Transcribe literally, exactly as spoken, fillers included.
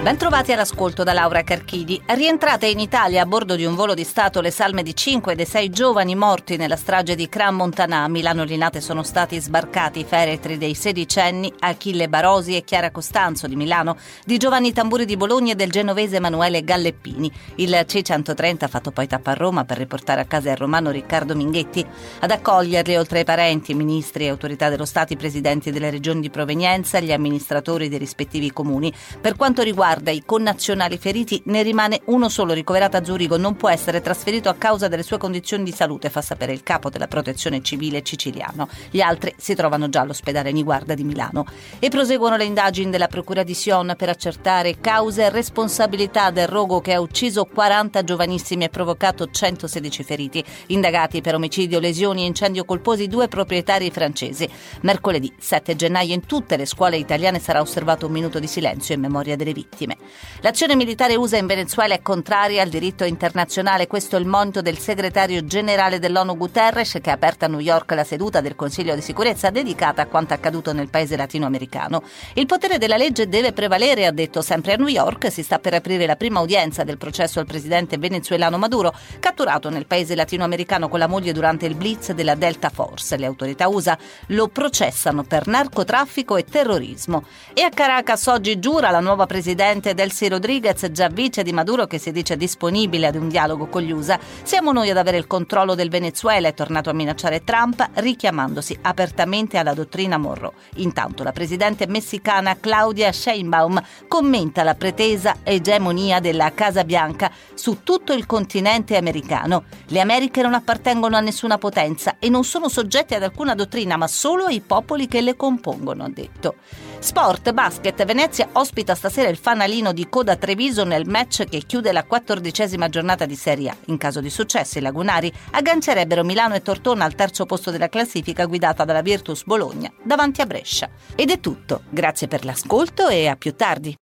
Bentrovati all'ascolto da Laura Carchidi. Rientrate in Italia a bordo di un volo di Stato le salme di cinque dei sei giovani morti nella strage di Crans-Montana. A Milano Linate sono stati sbarcati i feretri dei sedicenni Achille Barosi e Chiara Costanzo di Milano, di Giovanni Tamburi di Bologna e del genovese Emanuele Galleppini. Il C centotrenta ha fatto poi tappa a Roma per riportare a casa il romano Riccardo Minghetti. Ad accoglierli, oltre ai parenti, ministri e autorità dello Stato, i presidenti delle regioni di provenienza e gli amministratori dei rispettivi comuni. Per quanto riguarda i connazionali feriti, ne rimane uno solo ricoverato a Zurigo, non può essere trasferito a causa delle sue condizioni di salute, fa sapere il capo della protezione civile siciliano. Gli altri si trovano già all'ospedale Niguarda di Milano. E proseguono le indagini della procura di Sion per accertare cause e responsabilità del rogo che ha ucciso quaranta giovanissimi e provocato centosedici feriti. Indagati per omicidio, lesioni e incendio colposi due proprietari francesi. Mercoledì sette gennaio in tutte le scuole italiane sarà osservato un minuto di silenzio in memoria delle vittime. L'azione militare U S A in Venezuela è contraria al diritto internazionale. Questo è il monito del segretario generale dell'ONU Guterres, che ha aperto a New York la seduta del Consiglio di sicurezza dedicata a quanto accaduto nel paese latinoamericano. Il potere della legge deve prevalere, ha detto. Sempre a New York si sta per aprire la prima udienza del processo al presidente venezuelano Maduro, catturato nel paese latinoamericano con la moglie durante il blitz della Delta Force. Le autorità U S A lo processano per narcotraffico e terrorismo. E a Caracas oggi giura la nuova presidente Delcy Rodriguez, già vice di Maduro, che si dice disponibile ad un dialogo con gli U S A. Siamo noi ad avere il controllo del Venezuela, è tornato a minacciare Trump, richiamandosi apertamente alla dottrina Monroe. Intanto la presidente messicana Claudia Sheinbaum commenta la pretesa egemonia della Casa Bianca su tutto il continente americano. Le Americhe non appartengono a nessuna potenza e non sono soggetti ad alcuna dottrina, ma solo ai popoli che le compongono, ha detto. Sport, basket, Venezia ospita stasera il fanalino di Coda Treviso nel match che chiude la quattordicesima giornata di Serie A. In caso di successo i lagunari aggancerebbero Milano e Tortona al terzo posto della classifica, guidata dalla Virtus Bologna davanti a Brescia. Ed è tutto, grazie per l'ascolto e a più tardi.